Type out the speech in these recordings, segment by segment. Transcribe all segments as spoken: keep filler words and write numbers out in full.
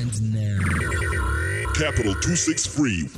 And now, Capital two sixty-three.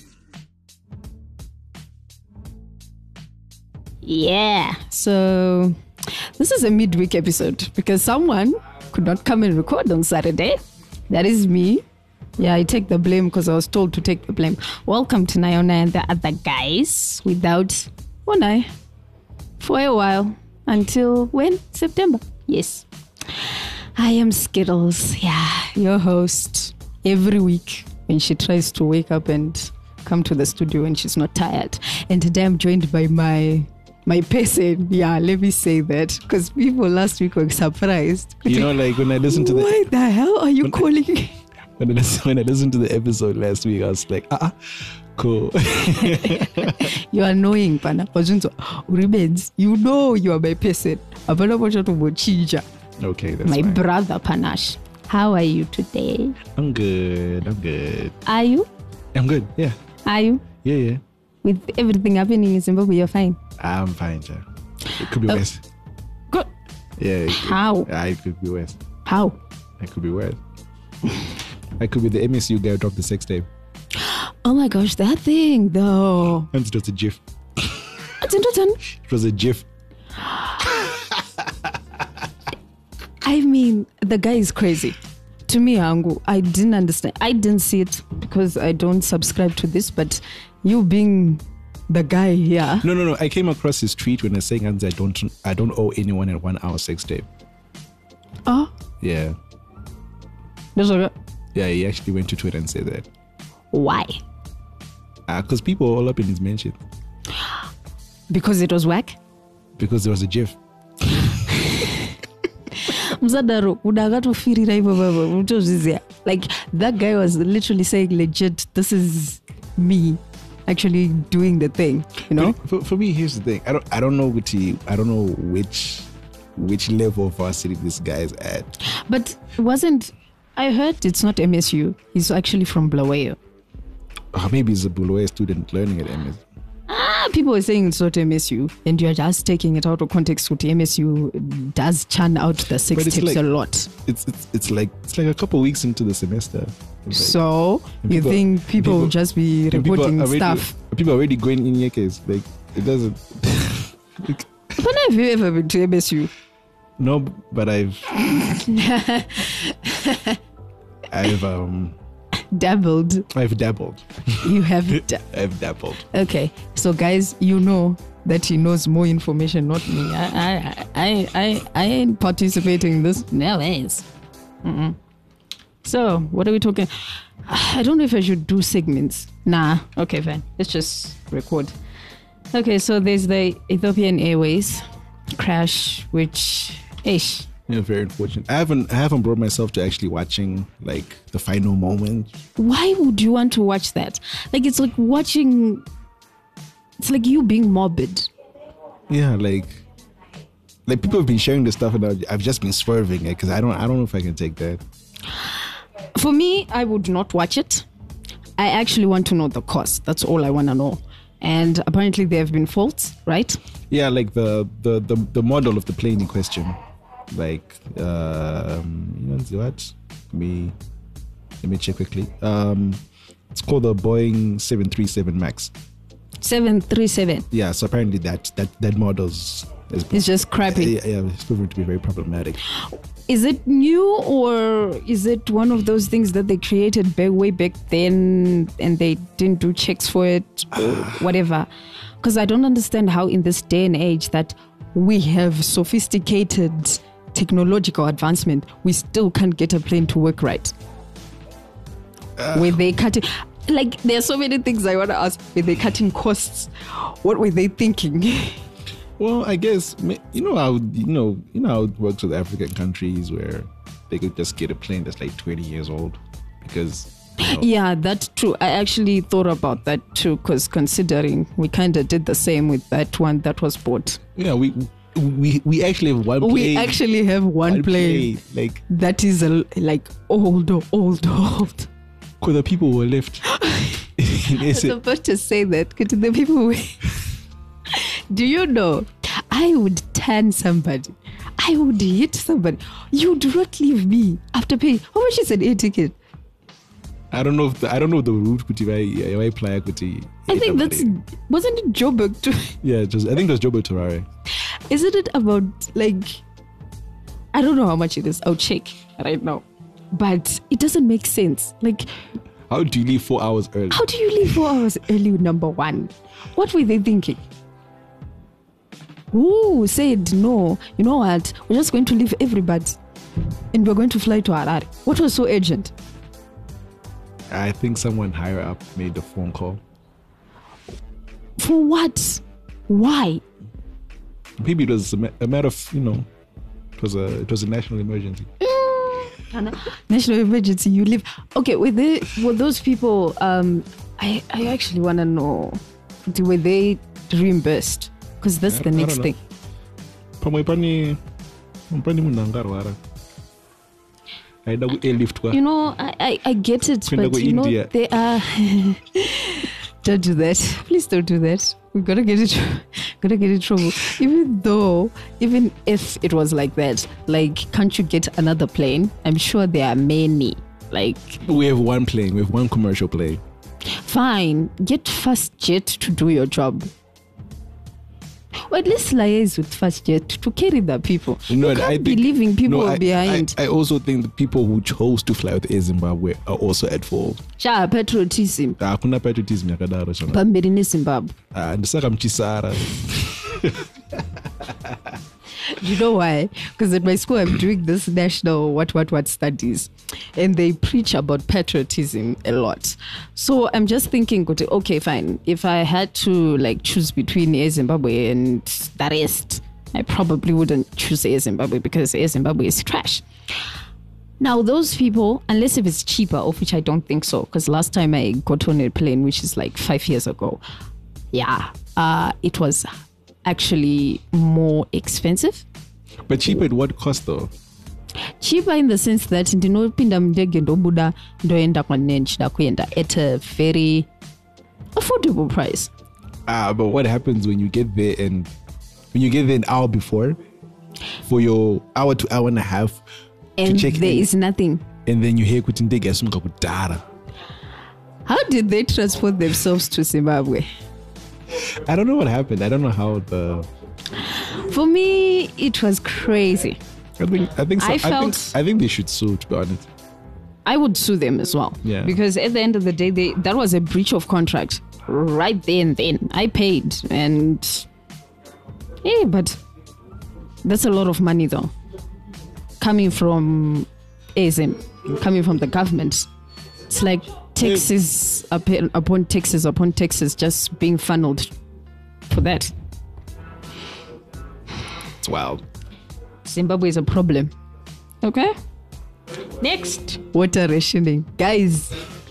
Yeah, so this is a midweek episode because someone could not come and record on Saturday. That is me. Yeah, I take the blame because I was told to take the blame. Welcome to Nayona and the other guys without Onai for a while until when? September. Yes. I am Skittles. Yeah, your host every week when she tries to wake up and come to the studio when she's not tired. And today I'm joined by my my person. Yeah, let me say that because people last week were surprised. You know, like when I listened to the why the hell are you calling me? When I, listen, when I listened to the episode last week, I was like, ah, uh-uh, cool. You're annoying, Pana. Uribens, you know you are my person. Okay, that's my fine. brother Panache. How are you today? I'm good. I'm good. Are you? I'm good. Yeah. Are you? Yeah, yeah. With everything happening in Zimbabwe, you're fine. I'm fine, Jack. It could be Oh. worse. Good. Yeah. It, How? It, yeah, it could be worse. How? It could be worse. I could be the M S U guy who dropped the sex tape. Oh my gosh, that thing though. And it was a GIF. It's interesting. It was a GIF. I mean, the guy is crazy. To me, Angu, I didn't understand. I didn't see it because I don't subscribe to this, but you being the guy here. No, no, no. I came across his tweet when I was saying, I don't, I don't owe anyone a one hour sex tape. Oh, Yeah. that's okay. Yeah, he actually went to Twitter and said that. Why? Because uh, people were all up in his mention. Because it was whack? Because there was a GIF. Mzadaro, udakatofirira ivo baba, utozviziva. Like that guy was literally saying legit, this is me actually doing the thing, you know? For, for me, here's the thing. I don't I don't know which he, I don't know which which level of varsity this guy is at. But wasn't I heard it's not M S U. He's actually from Bulawayo. Or maybe he's a Bulawayo student learning at M S U. Ah, people were saying it's not M S U, and you're just taking it out of context. With M S U does churn out the sex But it's tips like- a lot. It's it's it's like it's like a couple weeks into the semester. It's like- So and you people- think people, people- will just be and people reporting are already- stuff? People are already going in your case. Like it doesn't. like, When have you ever been to M S U? no, but I've I've um Dabbled. I've dabbled. You have. Da- I've dabbled. Okay, so guys, you know that he knows more information, not me. I, I, I, I, I ain't participating in this. No ways. Mm-mm. So, what are we talking? I don't know if I should do segments. Nah. Okay, fine. Let's just record. Okay, so there's the Ethiopian Airways crash, which, ish. Yeah, very unfortunate. I haven't I haven't brought myself to actually watching like the final moment. Why would you want to watch that? Like, it's like watching. It's like you being morbid. Yeah, like like people have been sharing this stuff and I've, I've just been swerving it because I don't I don't know if I can take that. For me, I would not watch it. I actually want to know the cost. That's all I want to know. And apparently there have been faults, right? Yeah, like the the the, the model of the plane in question. Like um you know what? Let me let me check quickly. Um it's called the Boeing seven thirty-seven Max. seven thirty-seven. Yeah, so apparently that that that model's is It's just crappy. yeah, yeah, it's proven to be very problematic. Is it new or is it one of those things that they created back, way back then and they didn't do checks for it or whatever? Because I don't understand how in this day and age that we have sophisticated technological advancement, we still can't get a plane to work right. Uh, were they cutting? Like, there are so many things I want to ask. Were they cutting costs? What were they thinking? Well, I guess you know how you know you know how it works with African countries where they could just get a plane that's like twenty years old because. You know, Yeah, that's true. I actually thought about that too, because considering we kind of did the same with that one that was bought. yeah, we we we actually have one plane. We actually have one, one plane, plane, like that is a, like old, old, old. because the people were left. I was about to say that because the people were. Do you know? I would turn somebody. I would hit somebody. You do not leave me after paying. How much is an air ticket? I don't know if the, I don't know the route kuti vai vai apply kuti. I think that's wasn't it Joburg too? Yeah, it was, I think it was Joburg to Harare. Isn't it about like I don't know how much it is. I'll check right now, but it doesn't make sense. Like, how do you leave four hours early? How do you leave four hours early? Number one, what were they thinking? Who said no? You know what? We're just going to leave everybody, and we're going to fly to Harare. What was so urgent? I think someone higher up made the phone call. For what? Why? Maybe it was a, ma- a matter of, you know, it was a it was a national emergency. Mm. National emergency. You live. Okay, were they were those people? Um, I I actually want to know. Were they reimbursed? Because that's the next thing. You know, I, I, I get it, but you know, they are. Don't do that. Please don't do that. We gotta get it. Gotta get in trouble. Even though, even if it was like that, like, can't you get another plane? I'm sure there are many. Like, we have one plane. We have one commercial plane. Fine. Get FastJet to do your job. Or at least liaise with FastJet to carry the people. You, know, you can't I be think, leaving people no, I, behind. I, I also think the people who chose to fly with Air Zimbabwe are also at fault. Sha patriotism. Hakuna patriotism yakadaro shona. Pamberi neZimbabwe. Ah, ndisaka mchisara. You know why? Because at my school I'm doing this national what what what studies, and they preach about patriotism a lot. So I'm just thinking, okay, fine. If I had to like choose between Air Zimbabwe and the rest, I probably wouldn't choose Air Zimbabwe because Air Zimbabwe is trash. Now those people, unless if it's cheaper, of which I don't think so, because last time I got on a plane, which is like five years ago, yeah, uh, it was actually more expensive. But cheaper at what cost though? Cheaper in the sense that ndinopinda mndege ndobuda ndoenda kwane nchida kuenda at a very affordable price. Ah, but what happens when you get there and when you get there an hour before for your hour to hour and a half and to check there in, is nothing, and then you hear kuti ndege yasumuka kudhara. How did they transport themselves to Zimbabwe? I don't know what happened. I don't know how the. For me, it was crazy. I think I think so. I, I felt, think I think they should sue, to be honest. I would sue them as well. Yeah. Because at the end of the day, they that was a breach of contract right there and then. I paid and yeah, but that's a lot of money though. Coming from A S M, coming from the government. It's like taxes upon, upon taxes upon taxes just being funneled for that. It's wild. Zimbabwe is a problem. Okay? Next. Water rationing. Guys.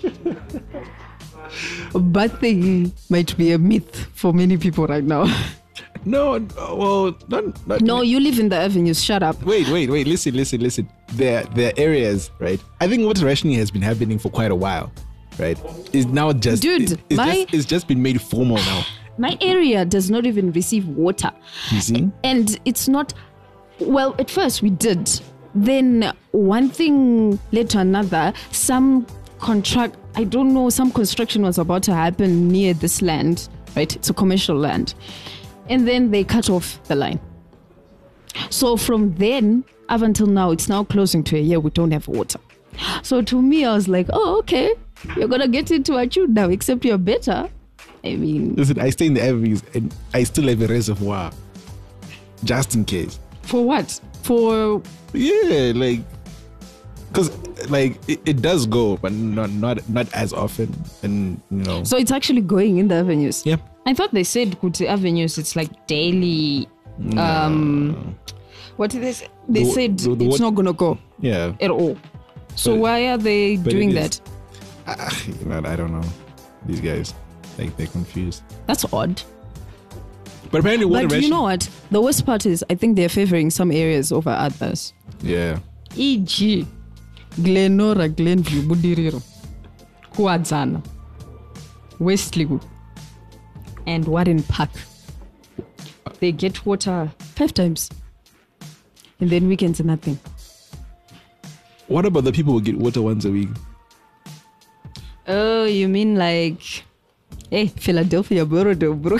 Bathing might be a myth for many people right now. No, no well, not, not No, you live in the avenues. Shut up. Wait, wait, wait. Listen, listen, listen. There, there are areas, right? I think water rationing has been happening for quite a while, right? It's now just... Dude, it, it's, my, just, it's just been made formal now. My area does not even receive water. You see? And it's not... Well, at first we did. Then one thing led to another. Some contract... I don't know, some construction was about to happen near this land, right? It's a commercial land. And then they cut off the line. So from then up until now, it's now closing to a year we don't have water. So to me, I was like, oh, okay, you're going to get into a tune now, except you're better. I mean... Listen, I stay in the avenues and I still have a reservoir. Just in case. For what? For... Yeah, like... Because, like, it, it does go, but not, not not as often. And, you know... So it's actually going in the avenues? Yeah. I thought they said Kuti Avenues, it's like daily... Um, no. What did they say? They the, said the, the, it's what, not going to go. Yeah. At all. So but, why are they doing that? Uh, you know, I don't know. These guys, like, they're confused. That's odd. But apparently, what But you know what? The worst part is, I think they're favoring some areas over others. Yeah. for example, Glenora, Glenview, Budiriro, Kuadzana, Westlewood, and Warren Park. They get water five times. And then weekends are nothing. What about the people who get water once a week? Oh, you mean like, hey, Philadelphia, Borodo, bro.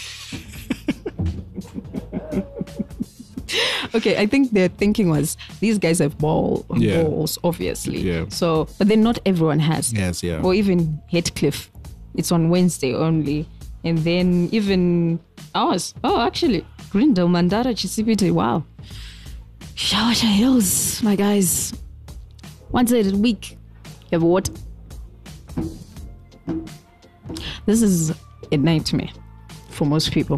Okay, I think their thinking was these guys have ball Yeah. balls, obviously. Yeah. So, but then not everyone has. Yes, yeah. Or even Heathcliff, it's on Wednesday only, and then even ours. Oh, actually, Grindel, Mandara, Chisipite. Wow. Shawasha Hills, my guys. Once a week, you have what? This is a nightmare for most people.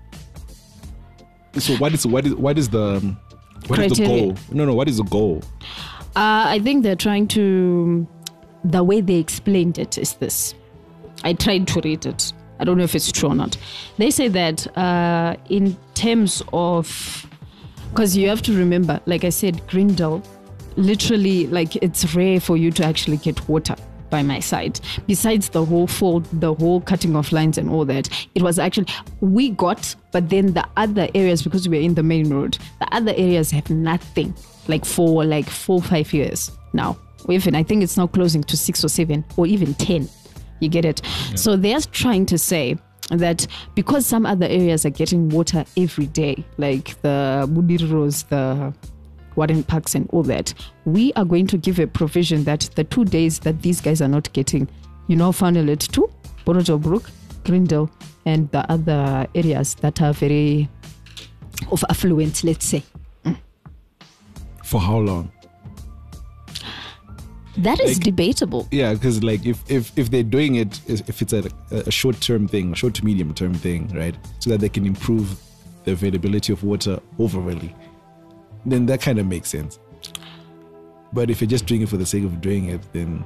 So what is what is what is the um, what is the Criteria. goal? No, no. What is the goal? Uh, I think they're trying to. The way they explained it is this. I tried to read it. I don't know if it's true or not. They say that uh, in terms of, because you have to remember, like I said, Grindel, literally, like it's rare for you to actually get water by my side. Besides the whole fault, the whole cutting off lines and all that, it was actually, we got, but then the other areas, because we're in the main road, the other areas have nothing, like for like four, five years now. Or even, I think it's now closing to six or seven or even ten. You get it? Yeah. So they're trying to say that because some other areas are getting water every day, like the Budiros, the Warren Parks and all that, we are going to give a provision that the two days that these guys are not getting, you know, funnel it to Borojo Brook, Grindel, and the other areas that are very of affluent, let's say. Mm. For how long? That is Like, debatable. Yeah, because like if, if if they're doing it, if it's a, a short term thing, a short to medium term thing, right, so that they can improve the availability of water overally, then that kind of makes sense. But if you're just doing it for the sake of doing it, then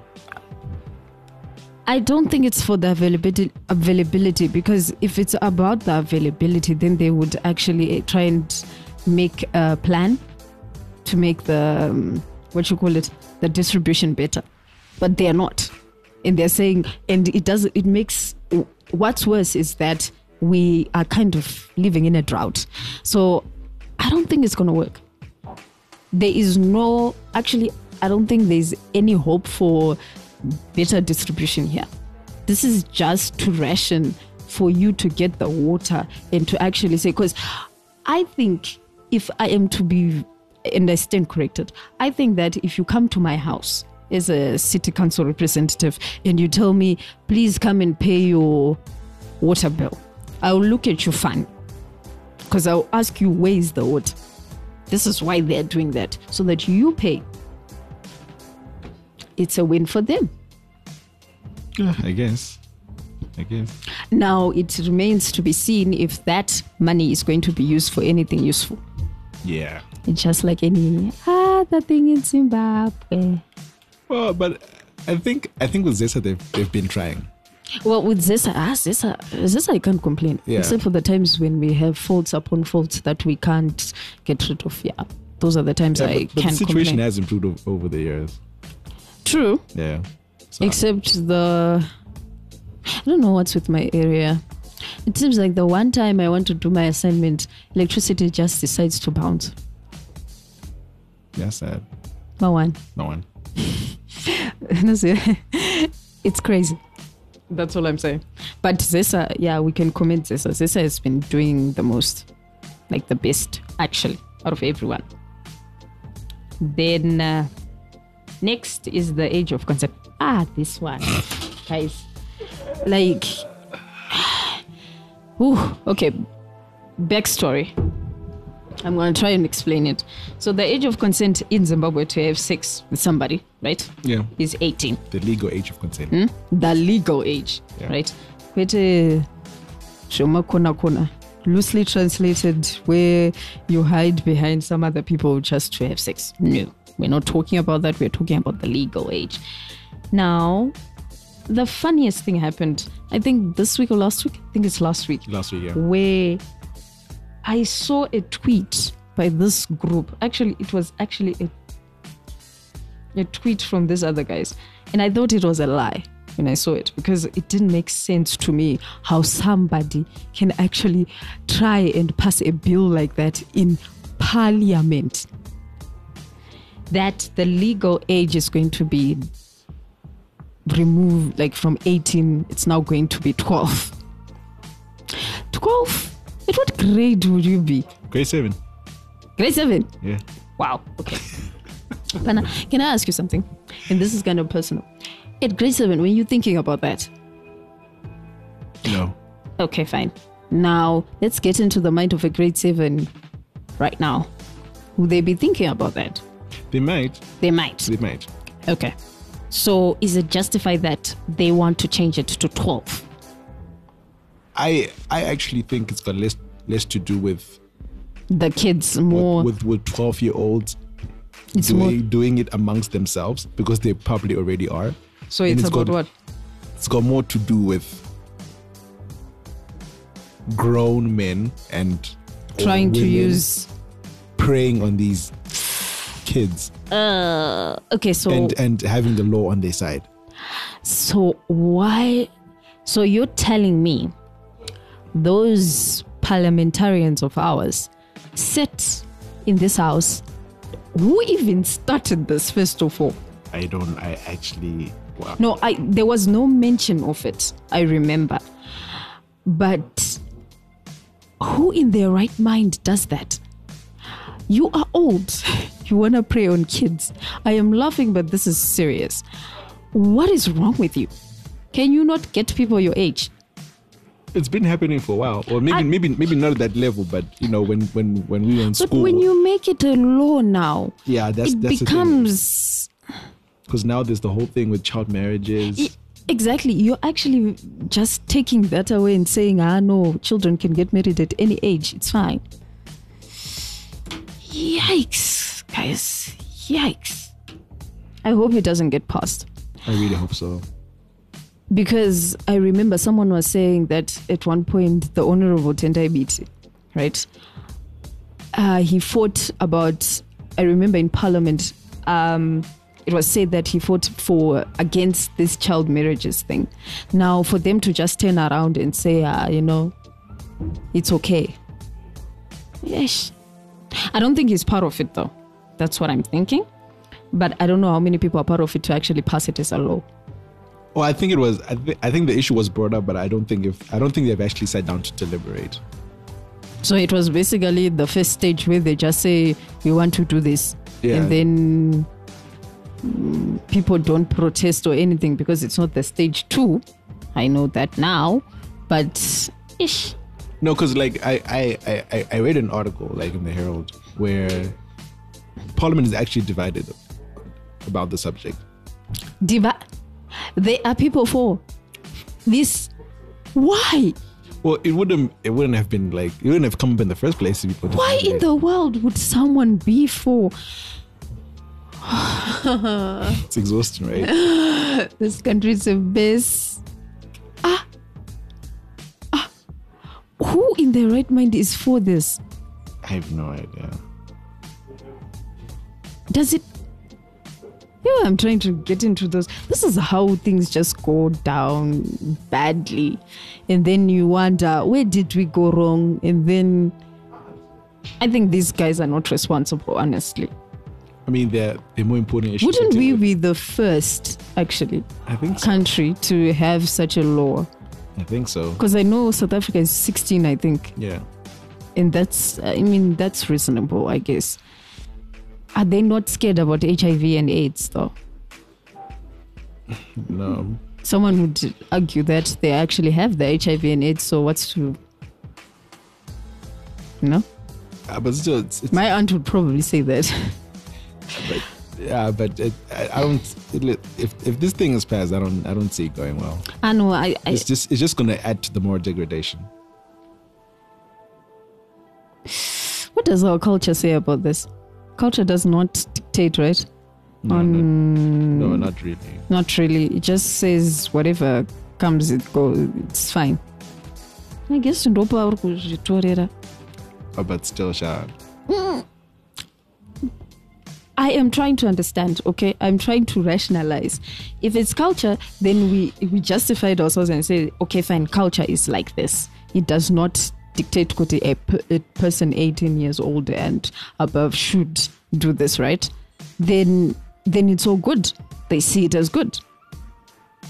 I don't think it's for the availability, availability because if it's about the availability, then they would actually try and make a plan to make the, um, what you call it, the distribution better. But they're not. And they're saying, and it does, it makes, what's worse is that we are kind of living in a drought. So I don't think it's going to work. There is no, actually, I don't think there's any hope for better distribution here. This is just to ration for you to get the water and to actually say, because I think if I am to be, and I stand corrected, I think that if you come to my house as a city council representative and you tell me, please come and pay your water bill, I'll look at you funny because I'll ask you, where is the water? This is why they're doing that, so that you pay. It's a win for them. yeah, I guess. I guess. Now, it remains to be seen if that money is going to be used for anything useful. Yeah. It's just like any other thing in Zimbabwe. Well, but I think I think with Zesa they've they've been trying. Well, with Zesa, ah, Zesa, Zesa, I can't complain. Yeah. Except for the times when we have faults upon faults that we can't get rid of. Yeah, those are the times Yeah, I but, but can the situation complain. has improved o- over the years. True. Yeah. So, Except the, I don't know what's with my area. It seems like the one time I want to do my assignment, electricity just decides to bounce. yeah, sad. My one. No one. It's crazy. That's all I'm saying. But Zesa, yeah, we can comment Zesa. Zesa has been doing the most, like the best, actually, out of everyone. Then uh, next is the age of consent. Ah, this one, guys. Like, whew, okay, backstory. I'm going to try and explain it. So the age of consent in Zimbabwe to have sex with somebody, right, Yeah. is eighteen. The legal age of consent. Hmm? The legal age, Yeah. right? Kwete shoma kona kona, loosely translated, where you hide behind some other people just to have sex. No, we're not talking about that. We're talking about the legal age. Now, the funniest thing happened, I think this week or last week, I think it's last week, Last week, yeah. where I saw a tweet by this group. Actually, it was actually a, a tweet from these other guys. And I thought it was a lie when I saw it because it didn't make sense to me how somebody can actually try and pass a bill like that in Parliament. That the legal age is going to be remove, like from eighteen, it's now going to be twelve. twelve? At what grade would you be? Grade seven. Grade seven? Yeah. Wow. Okay. Pana, can I ask you something? And this is kind of personal. At grade seven, when you're thinking about that. No. Okay, fine. Now, let's get into the mind of a grade seven right now. Would they be thinking about that? They might. They might. They might. Okay. So is it justified that they want to change it to twelve? I I actually think it's got less less to do with The kids more. with with twelve year olds It's doing more. doing it amongst themselves, because they probably already are. So And it's, it's about got- what? It's got more to do with grown men and Trying to women use. preying on these kids Uh, okay, so and and having the law on their side. so why? So you're telling me those parliamentarians of ours sit in this house? Who even started this, first of all? I don't. I actually. Wow. No, I there was no mention of it, I remember. But who in their right mind does that? You are old. You want to prey on kids. I am laughing, but this is serious. What is wrong with you? Can you not get people your age? It's been happening for a while, or maybe I- maybe maybe not at that level, but you know, when when when we were in But school. when you make it a law now, yeah, that's it that's becomes... because now there's the whole thing with child marriages. I- Exactly. You're actually just taking that away and saying, ah, no, children can get married at any age. It's fine. Yikes, guys. Yikes. I hope it doesn't get passed. I really hope so. Because I remember someone was saying that at one point, the Honorable Tendai Biti, right? Uh, he fought about, I remember in Parliament, um, it was said that he fought for against this child marriages thing. Now, for them to just turn around and say, uh, you know, it's okay. Yes. I don't think he's part of it, though. That's what I'm thinking. But I don't know how many people are part of it to actually pass it as a law. Well, I think it was. I, th- I think the issue was brought up, but I don't think if I don't think they've actually sat down to deliberate. So it was basically the first stage where they just say, we want to do this. Yeah. And then mm, people don't protest or anything because it's not the stage two. I know that now. But ish. No, because like I, I, I, I read an article like in the Herald where Parliament is actually divided about the subject. Diva, there are people for this. Why? Well, it wouldn't. It wouldn't have been like. It wouldn't have come up in the first place if people. Why decided in it. the world would someone be for? It's exhausting, right? This country's a mess. Ah. Ah. Who in their right mind is for this? I have no idea. Does it? Yeah, I'm trying to get into those. This is how things just go down badly. And then you wonder, where did we go wrong? And then I think these guys are not responsible, honestly. I mean, they're they're more important issues. Wouldn't to we deal with. be the first, actually, I think so. country to have such a law? I think so. Because I know South Africa is sixteen, I think. Yeah. And that's, I mean, that's reasonable, I guess. Are they not scared about H I V and AIDS, though? No. Someone would argue that they actually have the H I V and AIDS, so what's to... No? Uh, but still, it's, it's My aunt would probably say that. but, yeah, but it, I, I don't. It, if if this thing is passed, I don't. I don't see it going well. I know, I... I It's just. It's just going to add to the more degradation. what does our culture say about this? Culture does not dictate, right? No, On, no, no, not really. Not really. It just says whatever comes, it goes. It's fine. I guess ndopa uri kuzvitorera. Oh, but still, Sha. I am trying to understand, okay? I'm trying to rationalize. If it's culture, then we, we justify it ourselves and say, okay, fine, culture is like this. It does not dictate that a, per- a person eighteen years old and above should do this, right? Then, then it's all good. They see it as good.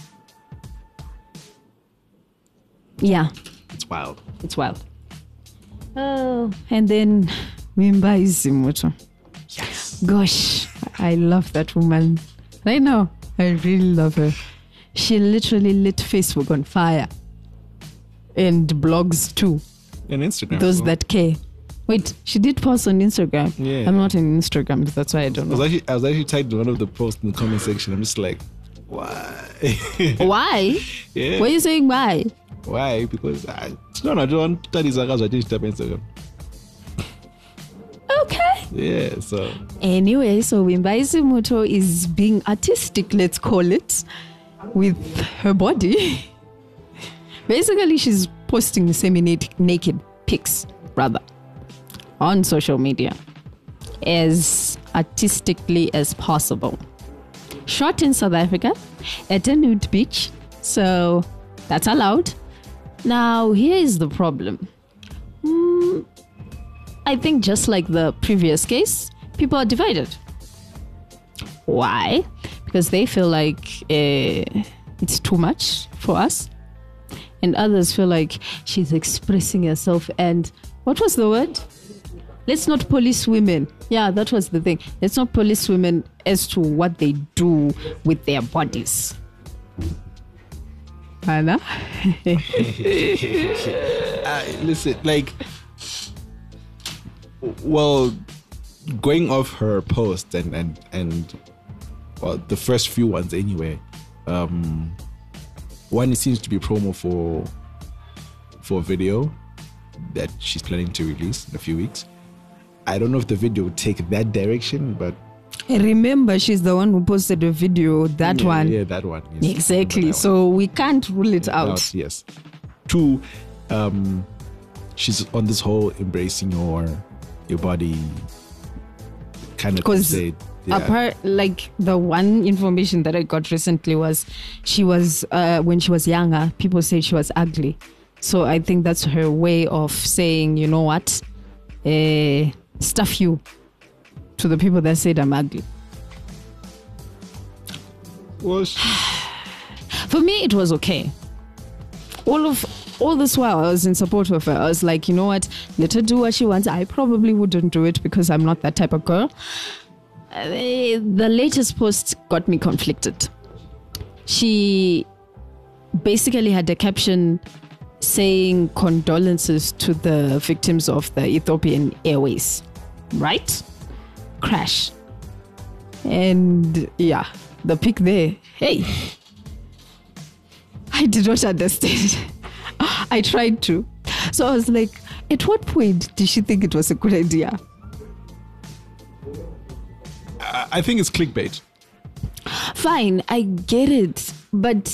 Yeah, It's wild. it's wild. Oh, and then Wimba Izimoto. Yes. Gosh, I love that woman. Right now, I really love her. She literally lit Facebook on fire. And blogs too. And Instagram. Those well. that care. Wait, she did post on Instagram. Yeah. I'm not in Instagram, that's why I don't I was know. actually I was actually typing one of the posts in the comment section. I'm just like, why? Why? Yeah. Why are you saying why? Why? Because I no no I don't study Zaga's I didn't type Instagram. Okay. Yeah, so Anyway, so Wimba Izimoto is being artistic, let's call it, with her body. Basically, she's posting semi-naked pics, rather, on social media as artistically as possible. Shot in South Africa at a nude beach, so that's allowed. Now, here is the problem. Hmm, I think just like the previous case, people are divided. Why? Because they feel like uh, it's too much for us. And others feel like she's expressing herself. And what was the word? Let's not police women. Yeah, that was the thing. Let's not police women as to what they do with their bodies. Anna? uh, listen, like, well, going off her post and and and well, the first few ones anyway. Um, one, it seems to be promo for for a video that she's planning to release in a few weeks. I don't know if the video would take that direction, but Remember, she's the one who posted a video, that yeah, one. yeah, that one. Yes, Exactly. that one. So we can't rule it out. Out, yes. Two, um, she's on this whole embracing your your body kind of Because crusade. Yeah. apart, like the one information that I got recently was she was uh, when she was younger, people said she was ugly. So I think that's her way of saying, you know what, uh, stuff you to the people that said I'm ugly. Well, she, For me, it was okay. All of all this while, I was in support of her. I was like, you know what? Let her do what she wants. I probably wouldn't do it because I'm not that type of girl. Uh, the latest post got me conflicted. She basically had a caption saying condolences to the victims of the Ethiopian Airways, right? Crash. And yeah, the pic there, hey, I did not understand. I tried to. So I was like, at what point did she think it was a good idea? I, I think it's clickbait. Fine, I get it. But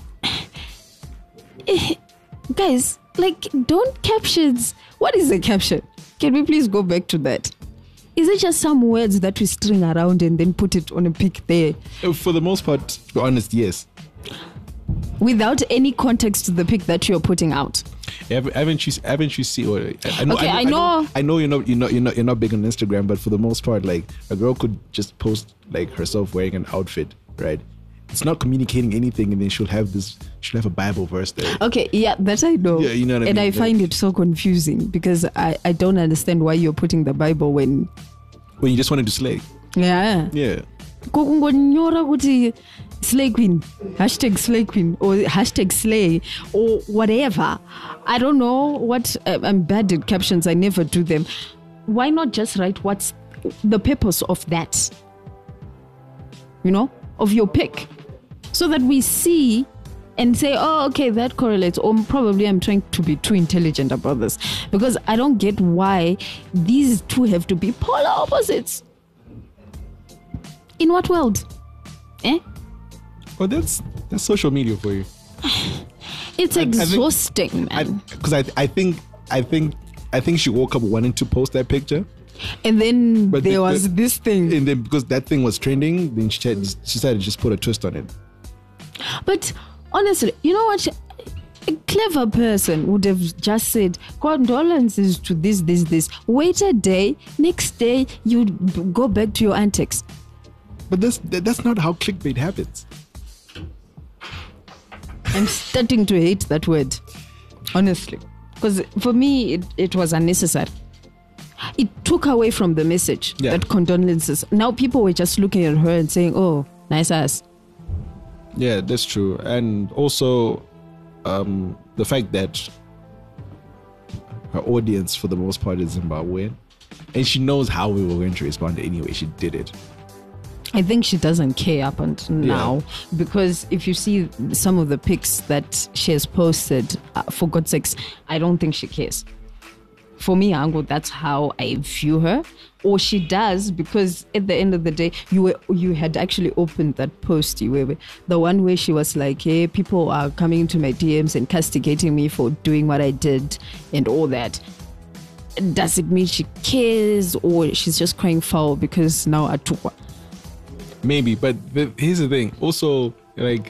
eh, guys, like, don't captions. What is a caption? Can we please go back to that? Is it just some words that we string around and then put it on a pic there Uh, For the most part, to be honest, yes. without any context to the pic that you're putting out? Haven't haven't you haven't you seen? Or, I know, Okay, I I know, know. I know you're not you're not you're not you're not big on Instagram, but for the most part, like a girl could just post like herself wearing an outfit, right? It's not communicating anything, and then she'll have this she'll have a Bible verse there. Okay, yeah, that I know. Yeah, you know what I and mean? I find it so confusing because I, I don't understand why you're putting the Bible when... When you just wanted to slay. Yeah. Yeah. Kokungonyora kuti slay queen, hashtag slay queen, or hashtag slay, or whatever. I don't know what, uh, I'm bad at captions, I never do them. Why not just write what's the purpose of that? You know, of your pick. So that we see and say, oh, okay, that correlates. Or probably I'm trying to be too intelligent about this. Because I don't get why these two have to be polar opposites. In what world? Eh? Well, that's that's social media for you. It's I- I think- exhausting, man. Because I, I I think I think I think she woke up wanting to post that picture, and then but there the- was the- this thing. and then because that thing was trending, then she said she decided to just put a twist on it. But honestly, you know what? A clever person would have just said, condolences to this, this, this. Wait a day. Next day, you go back to your antics. But that's that, that's not how clickbait happens. I'm starting to hate that word. honestly. Because for me, it, it was unnecessary. It took away from the message Yeah. that condolences. Now people were just looking at her and saying, oh, nice ass. Yeah, that's true. And also, um, the fact that her audience, for the most part, is Zimbabwean, and she knows how we were going to respond anyway. She did it. I think she doesn't care up until now, because if you see some of the pics that she has posted, uh, for God's sakes, I don't think she cares. For me, Ango, that's how I view her. Or she does, because at the end of the day, you were you had actually opened that post, you were the one where she was like, hey, people are coming into my D Ms and castigating me for doing what I did and all that. Does it mean she cares, or she's just crying foul because now I took one? Maybe, but the, here's the thing. Also, like,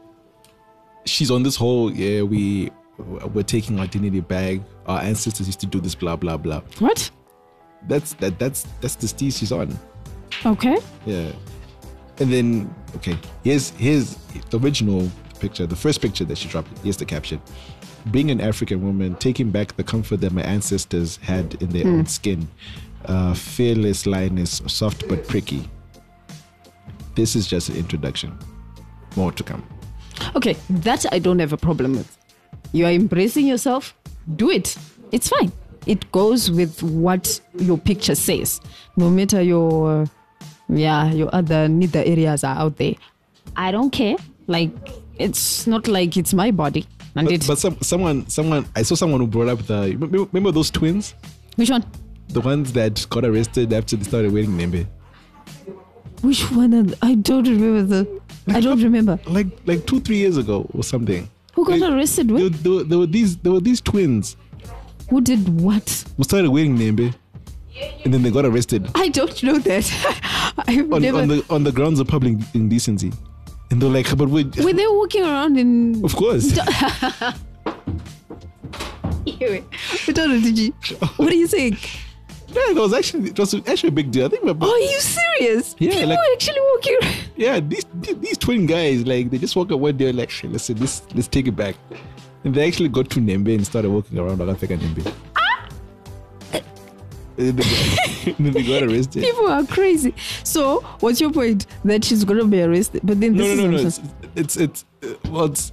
she's on this whole, yeah, we, we're taking our dignity back. Our ancestors used to do this, blah, blah, blah. What? That's that. That's that's the steez she's on. Okay. Yeah. And then, okay, here's here's the original picture, the first picture that she dropped. Here's the caption: being an African woman, taking back the comfort that my ancestors had in their own skin. Uh, fearless lioness, soft but pricky. This is just an introduction. More to come. Okay, that I don't have a problem with. You are embracing yourself, do it. It's fine. It goes with what your picture says. No matter your, yeah, your other neither areas are out there. I don't care. Like, it's not like it's my body. And But, it, but some, someone, someone, I saw someone who brought up the. Remember, remember those twins, which one? the ones that got arrested after they started wearing Nembe. Which one? are th- I don't remember the. I don't remember. Like like two three years ago or something. Who got Like, arrested There, with? there, there were these there were these twins Who did what? who started wearing Nembe, and then they got arrested I don't know that. I've on, never. on the on the grounds of public indecency. And they're like, but wait, Were they walking around in? of course. Anyway, what do you think? Yeah, it was actually it was actually a big deal. I think my Oh, are you serious? Yeah, People like- are actually walking around. yeah, these these twin guys, like, they just woke up one day like, "Hey, listen, let's let's take it back," and they actually got to Nembe and started walking around like African Nembe. And then they got- and then they got arrested. People are crazy. So, what's your point? That she's gonna be arrested? But then No, this no, no, no. is It's it's, it's uh, well, it's,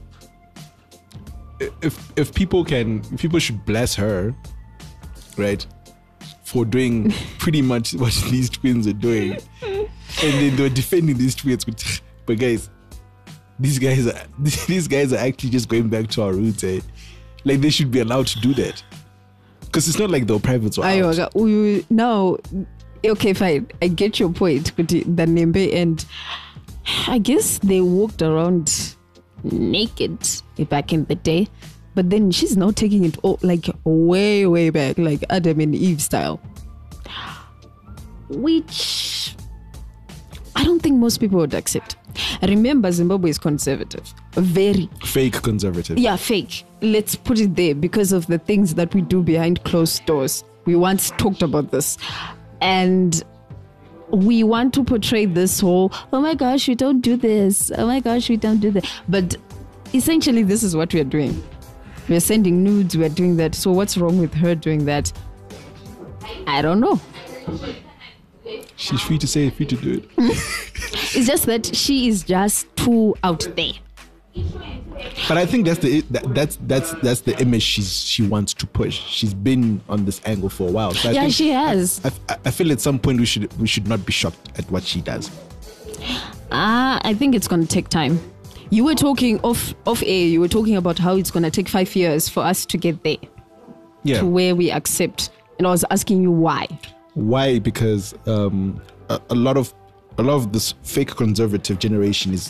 if if people can, if people should bless her, right, for doing pretty much what these twins are doing, and then they're defending these twins. With, but guys, these guys are these guys are actually just going back to our roots. Eh? Like, they should be allowed to do that, because it's not like the privates were out. Ayo, we- now, okay, fine. I get your point. But the Nembe, and I guess they walked around naked back in the day. But then she's now taking it all, like, way, way back, like Adam and Eve style. Which I don't think most people would accept. Remember, Zimbabwe is conservative. Very. Fake conservative. Yeah, fake. Let's put it there because of the things that we do behind closed doors. We once talked about this. And we want to portray this whole, oh my gosh, we don't do this. Oh my gosh, we don't do that. But essentially, this is what we are doing. We're sending nudes, we're doing that. So what's wrong with her doing that? I don't know. She's free to say it, free to do it. It's just that she is just too out there. But I think that's the that, that's that's that's the image she's she wants to push. She's been on this angle for a while. So I Yeah, think, she has. I, I, I feel at some point we should we should not be shocked at what she does. Ah, I think it's going to take time. You were talking off off air. You were talking about how it's going to take five years for us to get there, Yeah. to where we accept. And I was asking you why. Why? Because um, a, a lot of a lot of this fake conservative generation is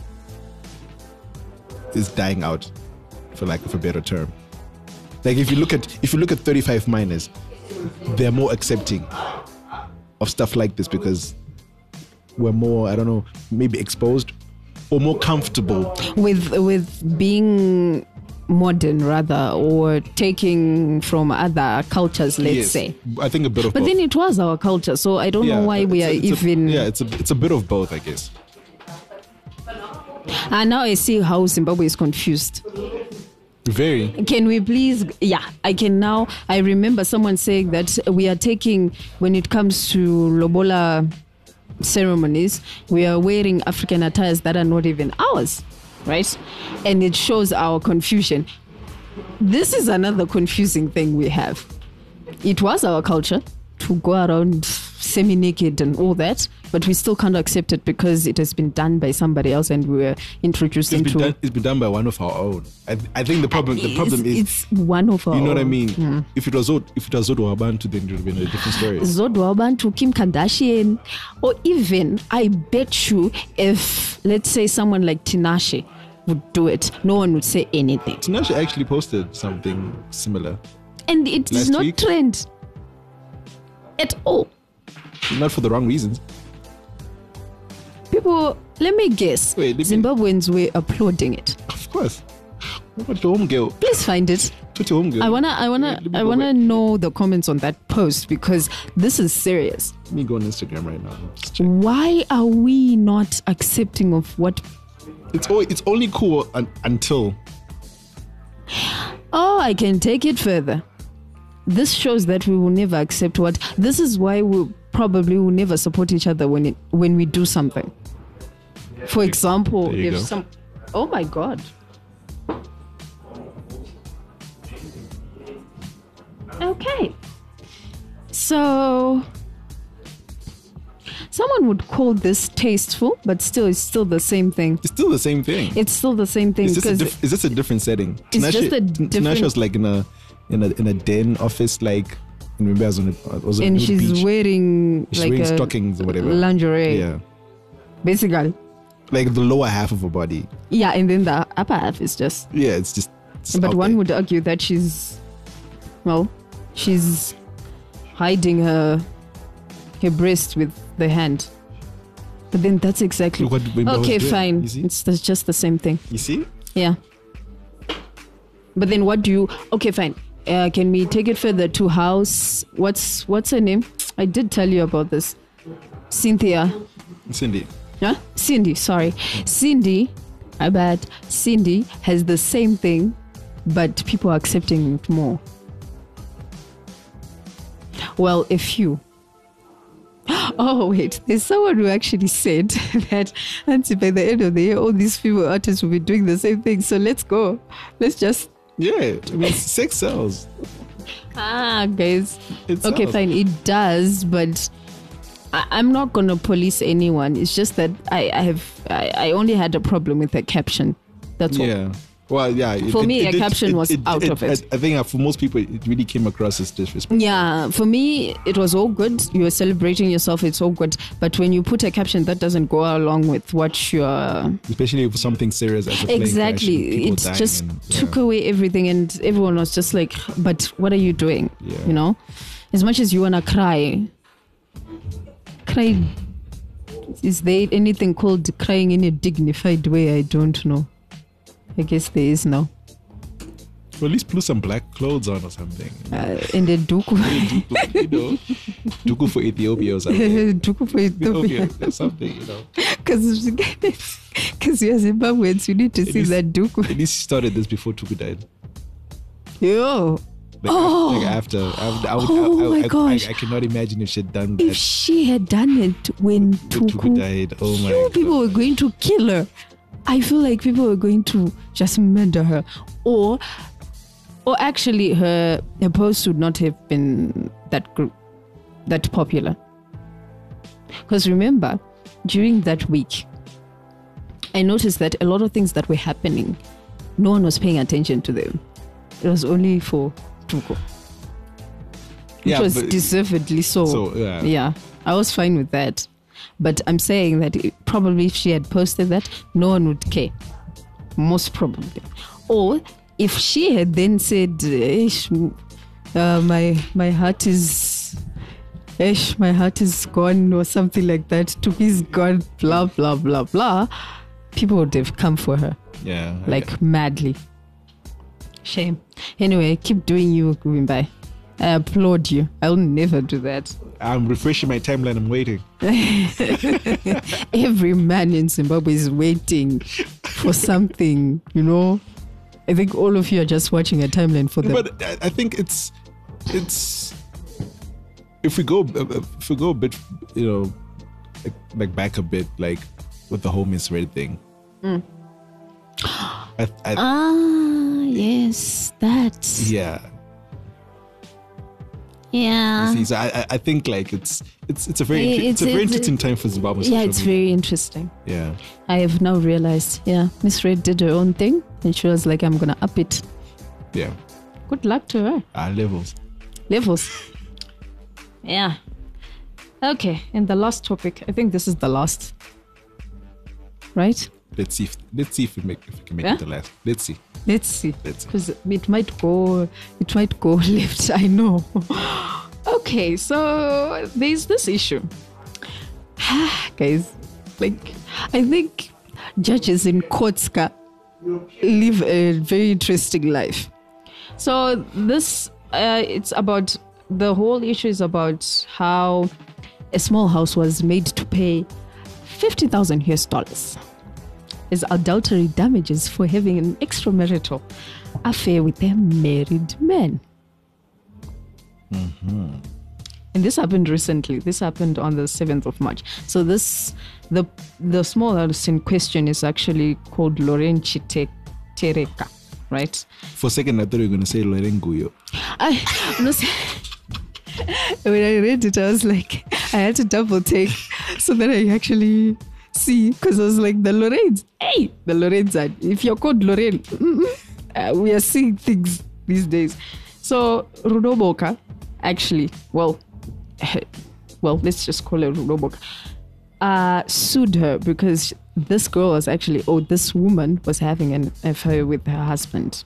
is dying out, for lack of a better term. Like, if you look at if you look at thirty-five minors, they're more accepting of stuff like this because we're more, I don't know, maybe exposed or more comfortable. With with being modern rather, or taking from other cultures, let's Yes, say. I think a bit of But both. then it was our culture, so I don't know why we are it's a- it's a- even. yeah, it's a it's a bit of both, I guess. And now I see how Zimbabwe is confused. Very. Can we please? Yeah, I can now. I remember someone saying that we are taking, when it comes to Lobola ceremonies, we are wearing African attires that are not even ours, right? And it shows our confusion. This is another confusing thing we have. It was our culture to go around semi-naked and all that, but we still can't accept it because it has been done by somebody else and we were introduced It's been, into done, it's been done by one of our own. I, I think the problem the problem it's, is it's one of our you know what I own. mean. Mm. If it was Zod, if it was Zodwa Abantu, then it would have been a different story. Zodwa Abantu, Kim Kardashian, or even I bet you if let's say someone like Tinashe would do it, no one would say anything. Tinashe actually posted something similar, And it is Last not week? trend at all. not for the wrong reasons. People, let me guess, Wait, let me- Zimbabweans were applauding it. Of course. What about your home girl? Please find it. What your home girl? I wanna, I wanna, Let me I go wanna back. know the comments on that post because this is serious. Let me go on Instagram right now. Just check. Why are we not accepting of what? It's o- it's only cool un- until Oh, I can take it further. This shows that we will never accept what. This is why we probably will never support each other when it when we do something. For example, There you if go. some. Oh my God. Okay. So someone would call this tasteful, but still, it's still the same thing. it's still the same thing. It's still the same thing Is this, a because diff- is this a different setting? It's just a Tinashe different- was like in a in a in a den office, like remember I was on a, I was on a and nude she's beach. wearing She's like wearing a stockings or whatever. lingerie, Yeah, basically. like the lower half of her body. Yeah, and then the upper half is just. Yeah, it's just. it's But out one there. would argue that she's, well, she's hiding her her breast with the hand. But then that's exactly. Look what Wimba was Okay, doing. fine. You see? It's that's just the same thing. You see? Yeah. But then what do you? Okay, fine. Uh, can we take it further to house? What's what's her name? I did tell you about this. Cynthia. Cindy. Huh? Cindy, sorry. Cindy, I bet Cindy has the same thing, but people are accepting it more. Well, a few. Oh, wait. There's someone who actually said that Auntie, by the end of the year, all these female artists will be doing the same thing. So let's go. Let's just. Yeah, I mean, sex sells. Ah, guys. It Okay, sells. fine. It does, but I, I'm not going to police anyone. It's just that I, I have. I, I only had a problem with the caption. That's all. Yeah. Well, yeah. it- For it- me, it a did- caption was out of it. I, I think uh, for most people, it really came across as disrespectful. Yeah, for me, it was all good. You were celebrating yourself, it's all good. But when you put a caption that doesn't go along with what you're. Especially for something serious as a plane crash and Exactly. people It dying just and- yeah. took away everything, and everyone was just like, but what are you doing? Yeah. You know? As much as you want to cry, cry. Is there anything called crying in a dignified way? I don't know. I guess there is now. Or at least put some black clothes on or something. Uh, in the duku. Duku, you know, Duku for Ethiopia or something. duku for Ethiopia. Ethiopia, or something, you know. Because because we are Zimbabweans, we need to see least- that duku. At least she started this before Tuku died. Yo. Like, Oh. like after, after I, would, Oh I, I, my I, I, gosh. I cannot imagine if she had done If that. she had done it when when Tuku, Tuku died. Oh my few god. people were going to kill her. I feel like people were going to just murder her. Or or actually her her post would not have been that group that popular. Because remember, during that week, I noticed that a lot of things that were happening, no one was paying attention to them. It was only for Tuko. Which Yeah, was but- deservedly so. So, yeah. Yeah, I was fine with that. But I'm saying that it, probably if she had posted that, no one would care. Most probably. Or if she had then said, "Ish, uh, my my heart is, ish, my heart is gone," or something like that. Tuki's gone, blah blah blah blah. People would have come for her Yeah. I like get- madly. Shame. Anyway, keep doing you, Gwimbai. I applaud you. I'll never do that. I'm refreshing my timeline. I'm waiting. Every man in Zimbabwe is waiting for something, you know. I think all of you are just watching a timeline for them. But I, I think it's it's if we go if we go a bit, you know, like, like back a bit, like with the whole misread thing. Mm. I, I, ah, yes, that. yeah. Yeah. See, so I, I think like it's it's it's a very it's, It's- a very it's- interesting time for Zimbabwe. Yeah, social it's media. very interesting. Yeah. I have now realized, yeah, Miss Red did her own thing and she was like, I'm going to up it. Yeah. Good luck to her. Our levels. Levels. Yeah. Okay, and the last topic, I think this is the last. Right? Let's see if let's see if we make if we can make Yeah? it the last. Let's see. Let's see. Let's see. Because it might go, it might go left. I know. Okay, so there's this issue, guys. Like, I think judges in courts ca- live a very interesting life. So this, uh, it's about the whole issue is about how a small house was made to pay fifty thousand U S dollars as adultery damages for having an extramarital affair with a married man. Mm-hmm. And this happened recently. This happened on the seventh of March. So this, the the small house in question is actually called Loren Chite Tereka, right? For a second, I thought you were going to say Lorenguyo. I, no, when I read it, I was like, I had to double take so that I actually see, because I was like, the Lorenz, hey, the Lorenz, are- if you're called Loren, mm-mm, uh, we are seeing things these days. So Rudoboka, actually, well, well, let's just call her Rudoboka, uh, sued her because this girl was actually, oh, this woman was having an affair with her husband.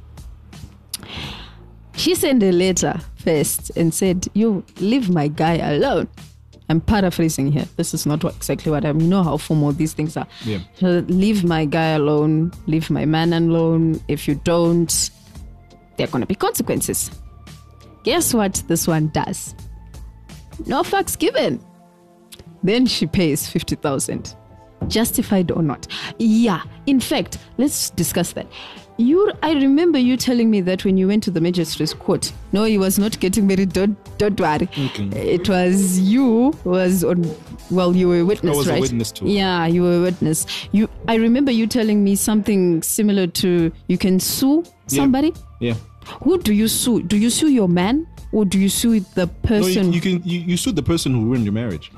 She sent a letter first and said, you leave my guy alone. I'm paraphrasing here. This is not what, exactly what I'm. You know how formal these things are. Yeah. So leave my guy alone. Leave my man alone. If you don't, there are going to be consequences. Guess what this one does? No fucks given. Then she pays fifty thousand. Justified or not? Yeah. In fact, let's discuss that. You, I remember you telling me that when you went to the magistrate's court, no, he was not getting married. Don't, don't worry. Okay. It was you was on. Well, you were a witness, I was a right? witness too. Yeah, you were a witness. You, I remember you telling me something similar to you can sue somebody. Yeah. Who do you sue? Do you sue your man or do you sue the No, person? you, you can you, you sue the person who ruined your marriage.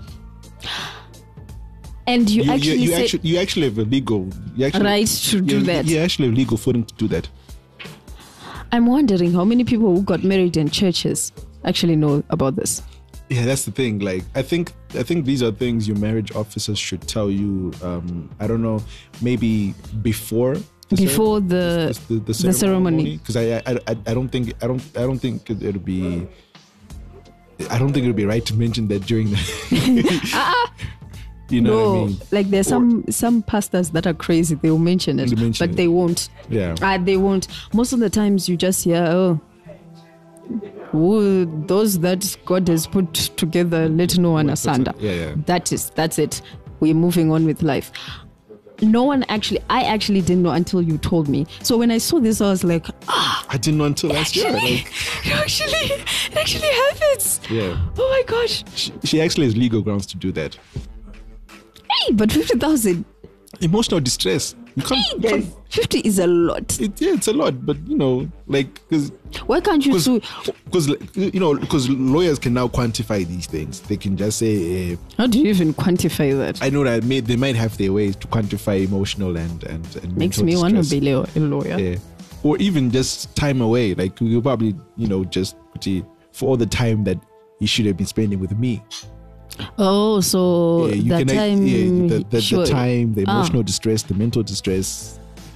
and you, You, actually you, you said actually you actually have a legal you actually, right to do you, that. You actually have legal footing to do that. I'm wondering how many people who got married in churches actually know about this. Yeah, that's the thing. Like, I think I think these are things your marriage officers should tell you. Um, I don't know, maybe before the Before ceremony- the the, the, the ceremony. because I, I I I don't think I don't I don't think it'll be. I don't think it'll be right to mention that during the. You know no, what I mean? like there's some some pastors that are crazy. They will mention it, They mention but it. they won't. Yeah. Uh, they won't. Most of the times, you just hear, oh, who, those that God has put together, let no one asunder. Yeah, yeah. That is, that's it. We're moving on with life. No one actually, I actually didn't know until you told me. So when I saw this, I was like, ah, I didn't know until last year. actually, Like, it actually, it actually happens. yeah, Oh my gosh. she, she actually has legal grounds to do that. Hey, but fifty thousand. Emotional distress. You can't. you Guys, can't fifty is a lot. it, yeah, it's a lot, but you know, like, because Why can't you sue? because you know, because lawyers can now quantify these things. They can just say, eh, How do you even quantify that? I know that may, they might have their ways to quantify emotional and and, and Makes mental me want to distress. be a a lawyer. Yeah. Or even just time away. Like, you probably, you know, just put it for all the time that you should have been spending with me. Oh, so Yeah, you the can, time, yeah, the, the, sure. the time, the Ah. emotional distress, the mental distress,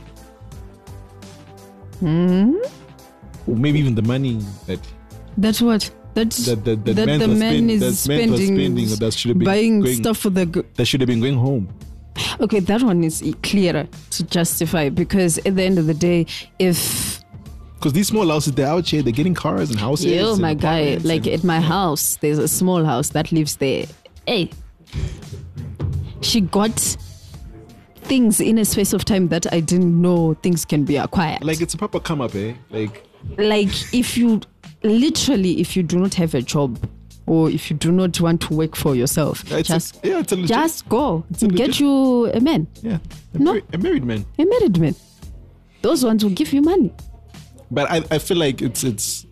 Hmm? or maybe even the money that That's what. That's that, that, that, that man the was man spend- is that man was spending, spending or that should have been buying going, stuff for the. G- that should have been going home. okay, that one is e- clearer to justify because at the end of the day, if Because these small houses, they're out here, they're getting cars and houses. you, and my guy, apartments like and- at my house, there's a small house that lives there. Hey, she got things in a space of time that I didn't know things can be acquired. Like it's a proper come up, eh? Like like if you literally, if you do not have a job or if you do not want to work for yourself, it's just a, yeah, it's a legit, just go it's a and get legit- you a man, yeah, a, No. married, a married man. a married man. Those ones will give you money. But I, I feel like it's it's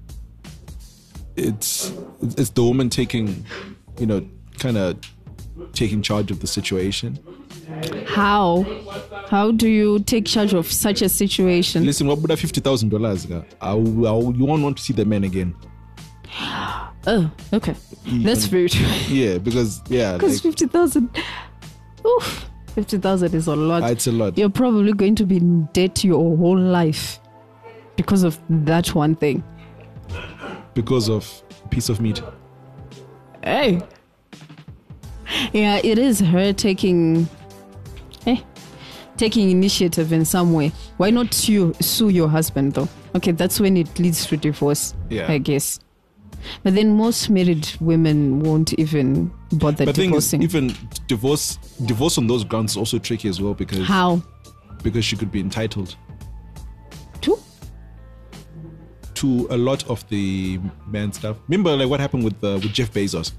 it's it's the woman taking, you know, kind of taking charge of the situation. How? How do you take charge of such a situation? Listen, what would have fifty thousand dollars? You won't want to see the man again. Oh, okay. That's very true. Yeah, because yeah, Because like, fifty thousand, oof, fifty thousand is a lot. it's a lot. You're probably going to be in debt your whole life because of that one thing. Because of a piece of meat. Hey. Yeah, it is her taking, eh, taking initiative in some way. Why not sue, sue your husband though? Okay, that's when it leads to divorce, Yeah. I guess. But then most married women won't even bother But the thing is, divorcing. even divorce divorce on those grounds is also tricky as well because How? because she could be entitled To? to a lot of the man stuff. Remember, like what happened with uh, with Jeff Bezos?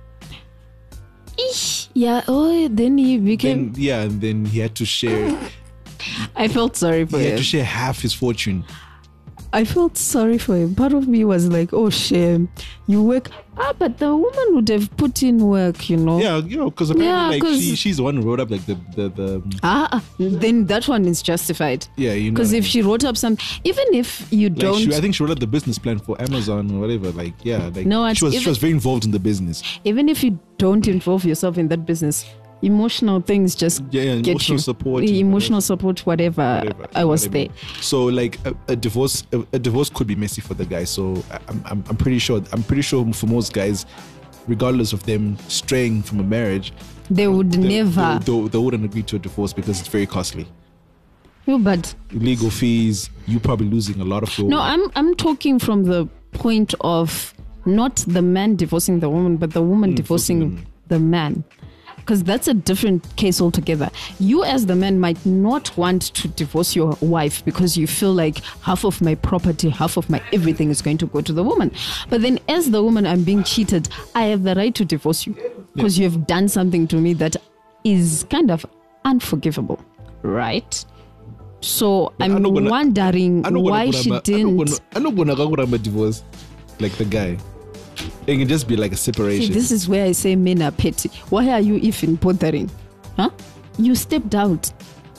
Eesh. Yeah, oh, then he became... Then yeah, and then he had to share. I felt sorry for He had him. to share half his fortune. I felt sorry for him. Part of me was like, oh, shame. You work. Ah, but the woman would have put in work, you know. Yeah, you know, because apparently Yeah, like 'cause- she, she's the one who wrote up like the the, the Ah, ah, then that one is justified. yeah, you know. Because if she wrote up some, even if you like don't, she, I think she wrote up the business plan for Amazon or whatever. Like yeah, like No, she was it's she was very involved in the business. even if you don't involve yourself in that business, emotional things just Yeah, yeah, get emotional you. support, The and emotional support, whatever. whatever, I was what there. mean. So like a, a divorce, a, a divorce could be messy for the guy. So I'm, I'm, I'm pretty sure. I'm pretty sure for most guys, regardless of them straying from a marriage, They would they, never. they, they, they wouldn't agree to a divorce because it's very costly. No, but Legal fees. You probably losing a lot of your. no, I'm I'm talking from the point of not the man divorcing the woman, but the woman divorcing divorcing the man. Because that's a different case altogether. You as the man might not want to divorce your wife because you feel like half of my property, half of my everything is going to go to the woman. But then as the woman, I'm being cheated. I have the right to divorce you because you have done something to me that is kind of unforgivable, right? So I'm I'm not gonna- wondering I'm not gonna why go she down- didn't. I'm not gonna, I'm not gonna go down a divorce like the guy. It can just be like a See, separation. this is where I say men are petty. Why are you even bothering? Huh? You stepped out.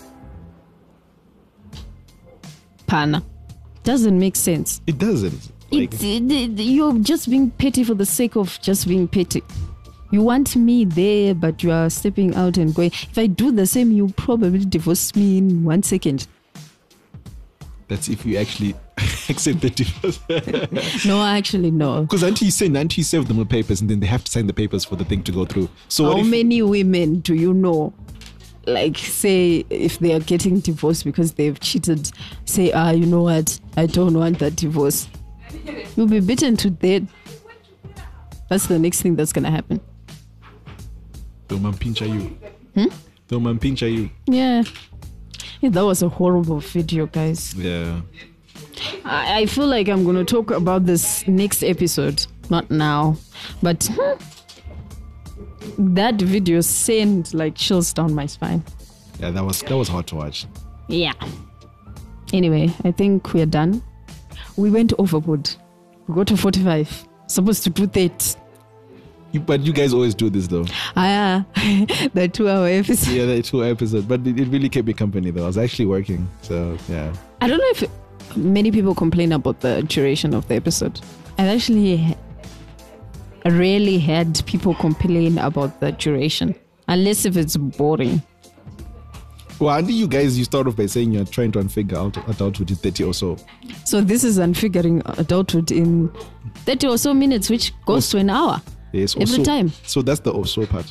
Pana. Doesn't make sense. it doesn't. Like, It's, it, it- you're just being petty for the sake of just being petty. You want me there, but you are stepping out and going. If I do the same, you probably divorce me in one second. that's if you actually accept the divorce. No, actually, no. Because until you send, until you serve them the papers, and then they have to sign the papers for the thing to go through. So How what if, many women do you know, like, say, if they are getting divorced because they've cheated, say, ah, you know what, I don't want that divorce. You'll be beaten to death. That's the next thing that's going to happen. they'll man pinch at you. Hmm? They'll man pinch at you. Yeah. Yeah, that was a horrible video, guys. Yeah. I, I feel like I'm going to talk about this next episode, not now. But hmm, that video sent like chills down my spine. Yeah, that was that was hard to watch. Yeah. Anyway, I think we're done. We went overboard. We got to forty-five. Supposed to do thirty. You, but you guys always do this though. Ah, yeah. The two-hour episode. Yeah, the two episodes. But it, it really kept me company though. I was actually working. So yeah. I don't know if many people complain about the duration of the episode. I've actually rarely had people complain about the duration, unless if it's boring. Well, I think you guys, you start off by saying you're trying to unfigure out adulthood is thirty or so. So this is unfiguring adulthood in thirty or so minutes, which goes to an hour. Yes, Every also, time. So that's the also part.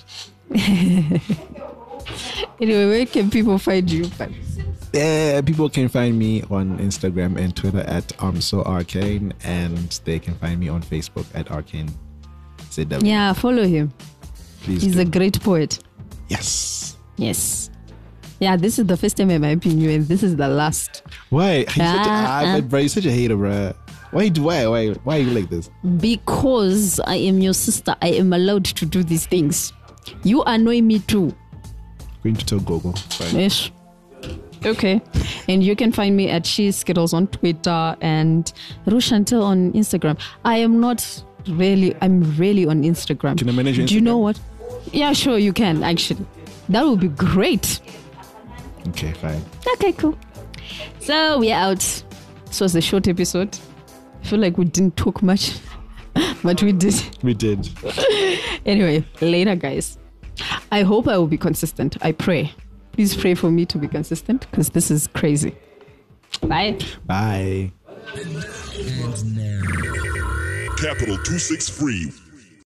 Anyway, where can people find you? Yeah, people can find me on Instagram and Twitter at ArmSoArcane, and they can find me on Facebook at Arcane Z W. Yeah, follow him. Please He's do. a great poet. Yes. Yes. Yeah, this is the first time I'm hyping you, and this is the last. Why? You're such a, Ah, ah, ah. bro, you're such a hater, bro. Why do why why why are you like this? Because I am your sister, I am allowed to do these things. You annoy me too. Going to tell Gogo. Fine. Yes. Okay. And you can find me at She Skittles on Twitter and Rushantel on Instagram. I am not really, I'm really on Instagram. Can I manage your Do you know Instagram? what? Yeah, sure, you can actually. That would be great. Okay, fine. Okay, cool. So we're out. This was a short episode. I feel like we didn't talk much, but we did. We did. Anyway, later, guys. I hope I will be consistent. I pray. Please pray for me to be consistent because this is crazy. Bye. Bye. Capital two six three.